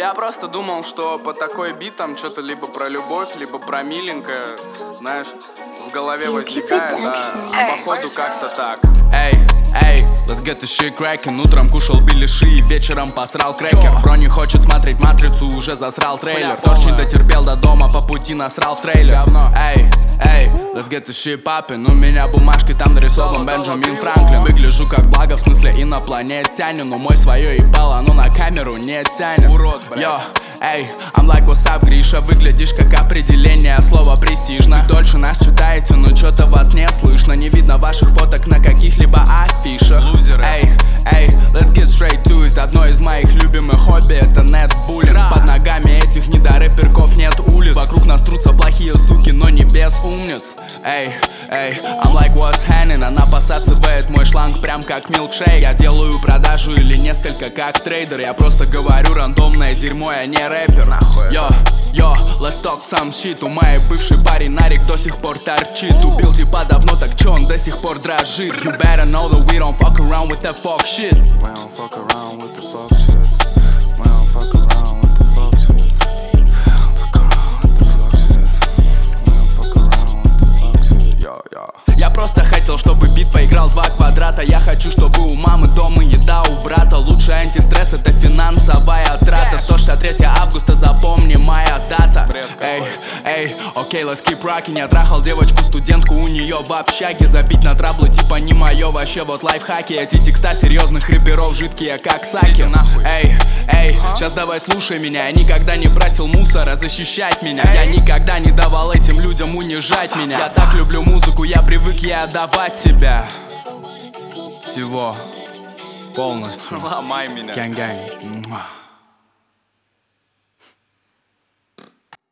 Я просто думал, что по такой бит там что-то либо про любовь, либо про миленькое, знаешь, в голове возникает, да, а походу как-то так. Эй, let's get this shit crackin'. Утром кушал беляши и вечером посрал крекер. Бро не хочет смотреть матрицу, уже засрал трейлер. Торч не дотерпел до дома, по пути насрал в трейлер. Эй, let's get this shit poppin'. У меня бумажки, там нарисован Бенджамин Франклин. Выгляжу как благо, в смысле инопланетянин. Но мой свое ебало, оно на камеру не тянет. Урод, блядь. Йо, эй, I'm like what's up, Гриша. Выглядишь как определение слова престижно. Вы дольше нас читаете, но чё-то вас не слышно. Не видно ваших фоток на каких-либо афишах. Лузеры. Эй, let's get straight to it. Одно из моих любимых хобби — это нетбуллинг. Под ногами этих недорэперков нет улиц. Вокруг нас трутся плохие суки, но не без умниц. Эй, I'm like what's happening. Она посасывает мой шланг прям как милкшейк. Я делаю продажу или несколько как трейдер. Я просто говорю рандомное дерьмо, я не рэпер. Йо, let's talk some shit. У моей бывший парень Нарик до сих пор торчит. Убил типа давно, так чё он до сих пор дрожит? You better know that we don't fuck around with that fuck shit. We don't fuck around with the fuck shit. We don't fuck around with the fuck shit. We don't fuck around with the fuck shit. We don't fuck around with the fuck shit. Yo. Я просто хотел, чтобы бит поиграл 2 квадрата. Я хочу, чтобы у мамы дома еда, у брата. Лучший антистресс — это финансовая трата. 163 августа, запомни моя дата. Эй, окей, let's keep rockin'. Я трахал девочку-студентку, у нее в общаге. Забить на траблы типа не мое, вообще вот лайфхаки. Эти текста серьезных рэперов жидкие как саки. Эй, сейчас давай слушай меня. Я никогда не просил мусора защищать меня. Я никогда не давал этим людям унижать меня. Я так люблю музыку, я привык ей отдавать себя. Всего полностью. Ломай меня. Gang.